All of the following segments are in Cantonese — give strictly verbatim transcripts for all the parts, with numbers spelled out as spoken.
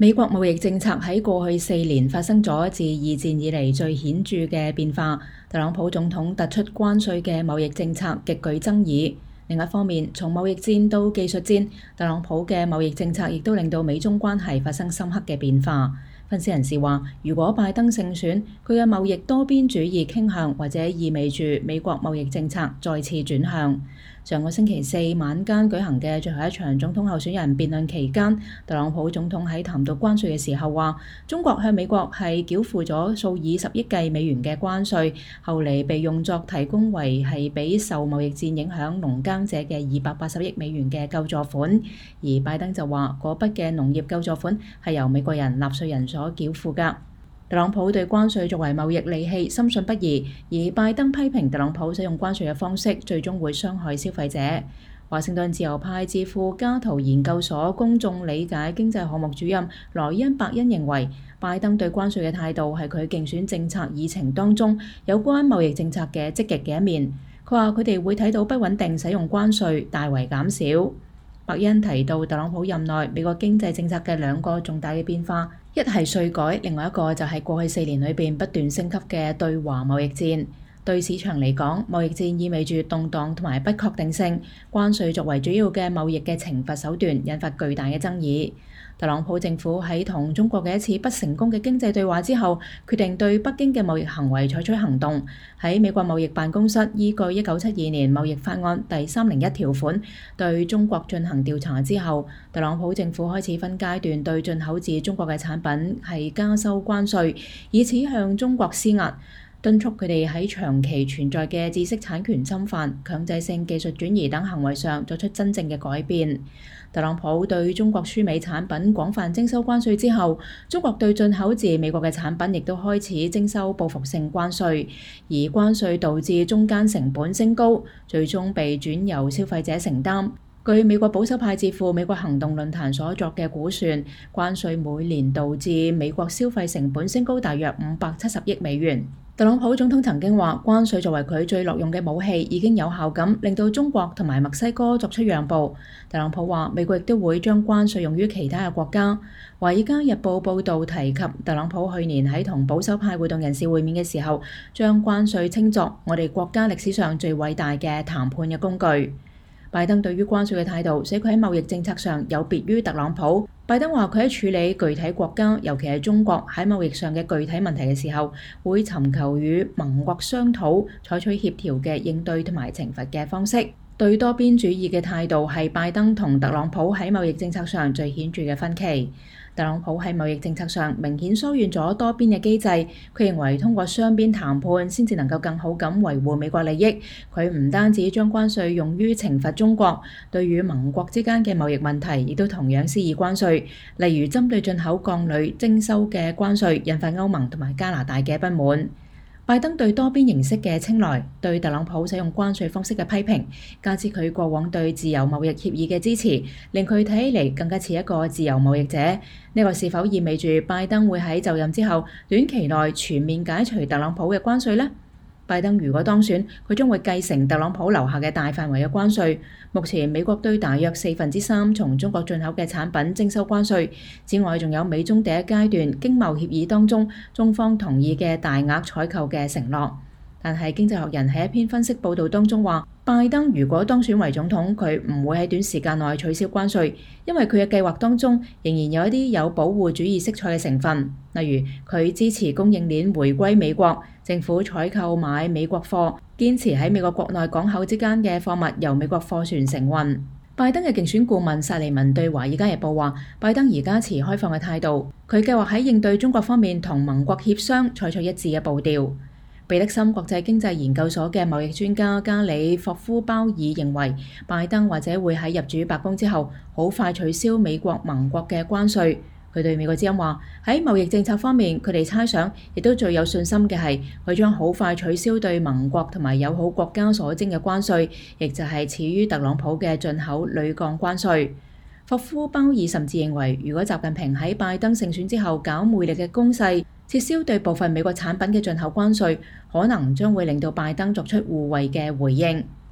美國貿易政策喺過去四年發生咗自二戰以嚟最顯著嘅變化。特朗普總統突出關稅嘅貿易政策極具爭議。另一方面，從貿易戰到技術戰，特朗普嘅貿易政策亦都令到美中關係發生深刻嘅變化。分析人士話，如果拜登勝選，佢嘅貿易多邊主義傾向或者意味住美國貿易政策再次轉向。上個星期四晚間舉行嘅最後一場總統候選人辯論期間，特朗普總統喺談到關稅嘅時候話，中國向美國係繳付咗數以十億計美元嘅關稅，後嚟被用作提供為係俾受貿易戰影響農耕者嘅二百八十億美元嘅救助款。而拜登就話，嗰筆嘅農業救助款係由美國人納稅人所繳付㗎。特朗普對關稅作為貿易利器深信不疑，而拜登批評特朗普使用關稅嘅方式最終會傷害消費者。華盛頓自由派智庫加圖研究所公眾理解經濟項目主任萊恩伯恩認為，拜登對關稅嘅態度係佢競選政策議程當中有關貿易政策嘅積極嘅一面。佢話佢哋會睇到不穩定使用關稅大為減少。伯恩提到特朗普任內美國經濟政策嘅兩個重大嘅變化，一係稅改，另外一個就係過去四年裏邊不斷升級嘅對華貿易戰。對市場嚟講，貿易戰意味住動盪同埋不確定性。關稅作為主要嘅貿易嘅懲罰手段，引發巨大嘅爭議。特朗普政府喺同中國嘅一次不成功嘅經濟對話之後，決定對北京嘅貿易行為採取行動。喺美國貿易辦公室依據一九七二年貿易法案第三零一條款對中國進行調查之後，特朗普政府開始分階段對進口自中國嘅產品係加收關稅，以此向中國施壓，敦促佢哋喺長期存在嘅知識產權侵犯、強制性技術轉移等行為上作出真正嘅改變。特朗普對中國輸美產品廣泛徵收關稅之後，中國對進口自美國嘅產品亦都開始徵收報復性關稅，而關稅導致中間成本升高，最終被轉由消費者承擔。據美國保守派智庫美國行動論壇所作嘅估算，關稅每年導致美國消費成本升高大約五百七十億美元。特朗普總統曾經話，關稅作為佢最落用嘅武器，已經有效咁令到中國同埋墨西哥作出讓步。特朗普話，美國亦都會將關稅用於其他嘅國家。華爾街日報報導提及，特朗普去年喺同保守派活動人士會面嘅時候，將關稅稱作我哋國家歷史上最偉大嘅談判嘅工具。拜登對於關稅嘅態度，使佢喺貿易政策上有別於特朗普。拜登話佢喺處理具體國家，尤其係中國喺貿易上嘅具體問題嘅時候，會尋求與盟國商討，採取協調嘅應對同埋懲罰嘅方式。對多邊主義嘅態度係拜登同特朗普喺貿易政策上最顯著嘅分歧。特朗普喺貿易政策上明顯疏遠咗多邊嘅機制，佢認為通過雙邊談判先至能夠更好咁維護美國利益。佢唔單止將關稅用於懲罰中國，對於盟國之間嘅貿易問題亦都同樣施以關稅，例如針對進口鋼鋁徵收嘅關稅，引發歐盟同埋加拿大嘅不滿。拜登對多邊形式嘅青睞，對特朗普使用關稅方式嘅批評，加之佢過往對自由貿易協議嘅支持，令佢睇起嚟更加似一個自由貿易者。呢個是否意味住拜登會喺就任之後短期內全面解除特朗普嘅關稅呢？拜登如果當選，佢將會繼承特朗普留下嘅大範圍嘅關稅。目前美國對大約四分之三從中國進口嘅產品徵收關稅。此外，仲有美中第一階段經貿協議當中，中方同意嘅大額採購嘅承諾。但係經濟學人喺一篇分析報導當中話，拜登如果當選為總統，佢唔會喺短時間內取消關稅，因為佢嘅計劃當中仍然有一啲有保護主義色彩嘅成分，例如佢支持供應鏈回歸美國，政府採購買美國貨，堅持喺美國國內港口之間嘅貨物由美國貨船承運。拜登嘅競選顧問薩利文對《華爾街日報》話，拜登而家持開放嘅態度，佢計劃喺應對中國方面同盟國協商，採取一致嘅步調。貝德森國際經濟研究所嘅貿易專家加里霍夫鮑爾認為，拜登或者會喺入主白宮之後，好快取消美國盟國嘅關稅。佢對美國之音話，喺貿易政策方面，佢哋猜想亦都最有信心嘅係，佢將好快取消對盟國同埋友好國家所徵嘅關稅，亦就係始於特朗普嘅進口鋁鋼關稅。霍夫鮑爾甚至認為，如果習近平喺拜登勝選之後搞魅力嘅攻勢，撤銷對部分美國產品嘅進口關稅，可能將會令到拜登作出互惠嘅回應。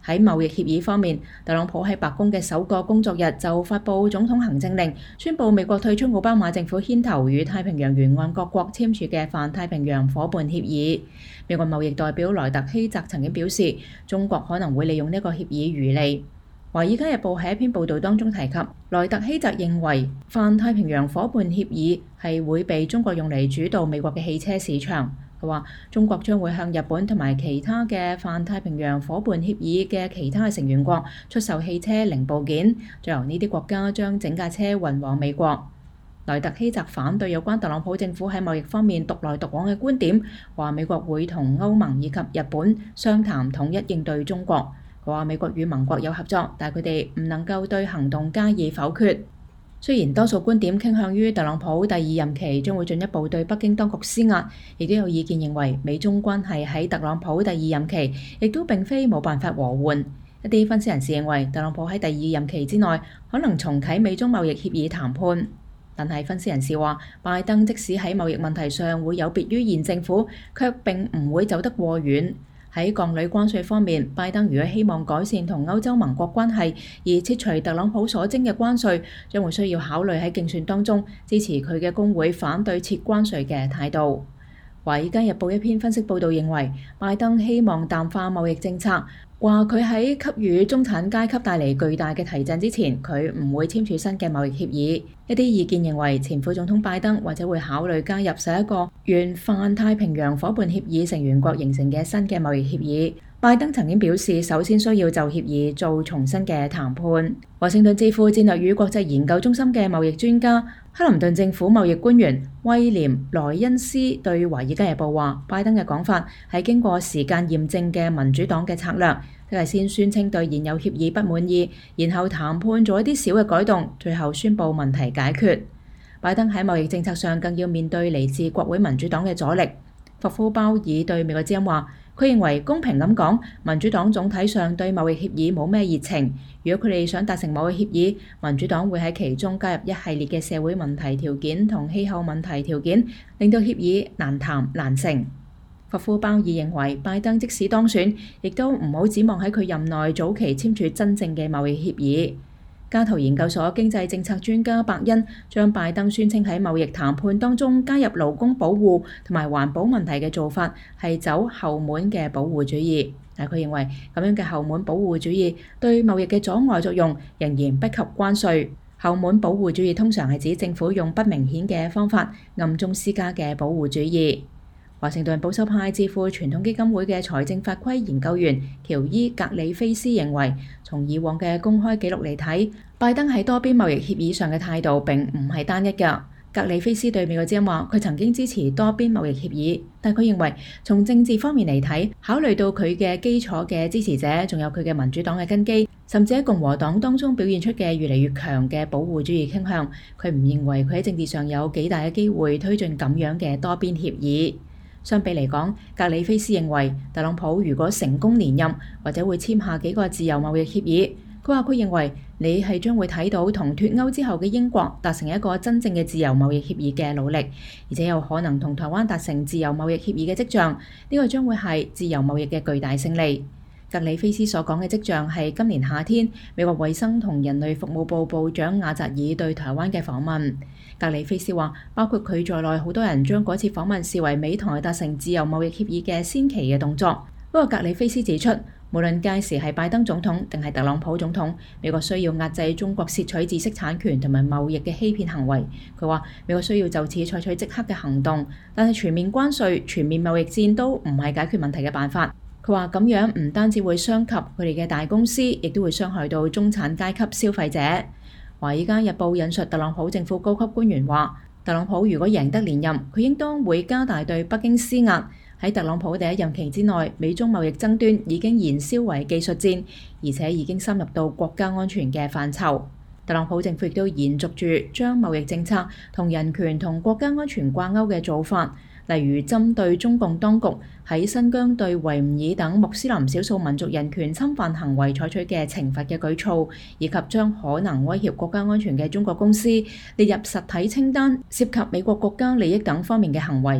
喺貿易協議方面，特朗普喺白宮嘅首個工作日就發布總統行政令，宣布美國退出奧巴馬政府牽頭與太平洋沿岸各國簽署嘅泛太平洋夥伴協議。美國貿易代表萊特希澤曾經表示，中國可能會利用呢個協議漁利。《華爾街日報》喺一篇報導當中提及，萊特希澤認為泛太平洋夥伴協議係會被中國用嚟主導美國嘅汽車市場。佢話中國將會向日本同埋其他嘅泛太平洋夥伴協議嘅其他成員國出售汽車零部件，再由呢啲國家將整架車運往美國。萊特希澤反對有關特朗普政府喺貿易方面獨來獨往嘅觀點，話美國會同歐盟以及日本商談統一應對中國。佢話美國與盟國有合作，但係佢哋唔能夠對行動加以否決。雖然多數觀點傾向於特朗普第二任期將會進一步對北京當局施壓，亦都有意見認為美中關係喺特朗普第二任期亦都並非冇辦法和緩。一啲分析人士認為特朗普喺第二任期之內可能重啟美中貿易協議談判，但係分析人士話拜登即使喺貿易問題上會有別於現政府，卻並唔會走得過遠。喺降類關稅方面，拜登如果希望改善同歐洲盟國關係，而撤除特朗普所徵嘅關稅，將會需要考慮喺競選當中支持佢嘅工會反對撤關稅嘅態度。《華爾街日報》一篇分析報導認為，拜登希望淡化貿易政策，話佢喺給予中產階級帶嚟巨大嘅提振之前，佢唔會簽署新嘅貿易協議。一啲意見認為，前副總統拜登或者會考慮加入十一個原泛太平洋夥伴協議成員國形成嘅新嘅貿易協議。拜登曾經表示，首先需要就協議做重新嘅談判。華盛頓智庫戰略與國際研究中心嘅貿易專家克林頓政府貿易官員威廉萊恩斯對《華爾街日報》話，拜登嘅講法係經過時間驗證嘅民主黨嘅策略，即係先宣稱對現有協議不滿意，然後談判做一啲小嘅改動，最後宣布問題解決。拜登喺貿易政策上更要面對嚟自國會民主黨嘅阻力。霍夫鮑爾對美國之音話，佢認為公平咁講，民主黨總體上對貿易協議冇咩熱情。如果佢哋想達成某個協議，民主黨會喺其中加入一系列嘅社會問題條件同氣候問題條件，令到協議難談難成。霍夫鮑爾認為，拜登即使當選，亦都唔好指望喺佢任內早期簽署真正嘅貿易協議。加圖研究所經濟政策專家伯恩將拜登宣稱喺貿易談判當中加入勞工保護同埋環保問題嘅做法係走後門嘅保護主義，但佢認為咁樣嘅後門保護主義對貿易嘅阻礙作用仍然不及關稅。後門保護主義通常係指政府用不明顯嘅方法暗中施加嘅保護主義。華盛頓保守派智庫傳統基金會嘅財政法規研究員喬伊格里菲斯認為，從以往嘅公開記錄嚟睇，拜登喺多邊貿易協議上嘅態度並唔係單一㗎。格里菲斯對美國之音話，佢曾經支持多邊貿易協議，但佢認為從政治方面嚟睇，考慮到佢嘅基礎嘅支持者，仲有佢嘅民主黨嘅根基，甚至喺共和黨當中表現出嘅越嚟越強嘅保護主義傾向，佢唔認為佢喺政治上有幾大嘅機會推進咁樣嘅多邊協議。相比嚟講，格里菲斯認為特朗普如果成功連任，或者會簽下幾個自由貿易協議。佢話佢認為你係將會睇到同脫歐之後嘅英國達成一個真正嘅自由貿易協議嘅努力，而且有可能同台灣達成自由貿易協議嘅跡象。呢個將會係自由貿易嘅巨大勝利。格里菲斯所講嘅跡象係今年夏天美國衛生同人類服務部部長亞扎爾對台灣嘅訪問。格里菲斯話，包括佢在內，好多人將嗰次訪問視為美台達成自由貿易協議嘅先期嘅動作。不過格里菲斯指出，無論屆時係拜登總統定係特朗普總統，美國需要壓制中國竊取知識產權同埋貿易嘅欺騙行為。佢話美國需要就此採取即刻嘅行動，但係全面關稅、全面貿易戰都唔係解決問題嘅辦法。佢話咁樣唔單止會傷及佢哋嘅大公司，亦都會傷害到中產階級消費者。華爾街日報引述特朗普政府高級官員話，特朗普如果贏得連任，佢應當會加大對北京施壓。喺特朗普第一任期之內，美中貿易爭端已經燃燒為技術戰，而且已經深入到國家安全嘅範疇。特朗普政府亦都延續住將貿易政策同人權同國家安全掛鈎嘅做法，例如針對中共當局喺新疆對維吾爾等穆斯林少數民族人權侵犯行為採取嘅懲罰嘅舉措，以及將可能威脅國家安全嘅中國公司列入實體清單，涉及美國國家利益等方面嘅行為。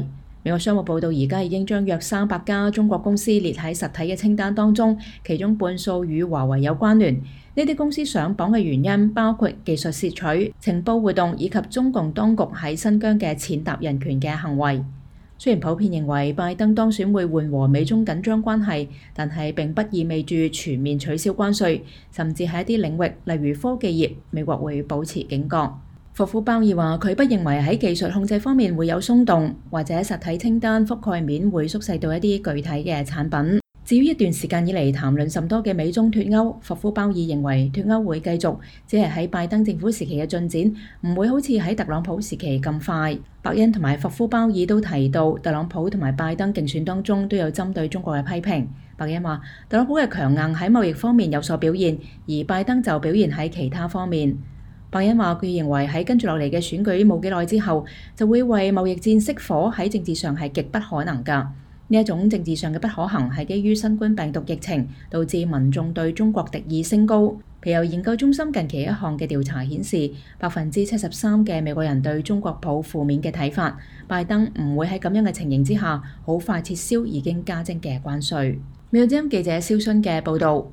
美國商務報道而家已經將約三百家中國公司列喺實體嘅清單當中，其中半數與華為有關聯。呢啲公司上榜嘅原因包括技術竊取、情報活動以及中共當局喺新疆嘅踐踏人權嘅行為。雖然普遍認為拜登當選會緩和美中緊張關係，但係並不意味住全面取消關稅，甚至喺一啲領域，例如科技業，美國會保持警覺。霍夫鮑爾話：佢不認為喺技術控制方面會有鬆動，或者實體清單覆蓋面會縮細到一啲具體嘅產品。至於一段時間以嚟談論甚多嘅美中脫歐，霍夫鮑爾認為脫歐會繼續，只係喺拜登政府時期嘅進展，唔會好似喺特朗普時期咁快。伯恩同埋霍夫鮑爾都提到，特朗普同埋拜登競選當中都有針對中國嘅批評。伯恩話：特朗普嘅強硬喺貿易方面有所表現，而拜登就表現喺其他方面。伯恩話：佢認為喺跟住落嚟嘅選舉冇幾耐之後，就會為貿易戰熄火，喺政治上係極不可能㗎。呢一種政治上嘅不可行係基於新冠病毒疫情，導致民眾對中國敵意升高。皮尤研究中心近期一項嘅調查顯示，百分之七十三嘅美國人對中國抱負面嘅睇法。拜登唔會喺咁樣嘅情形之下，好快撤銷已經加徵嘅關稅。美國之音記者蕭勳嘅報導。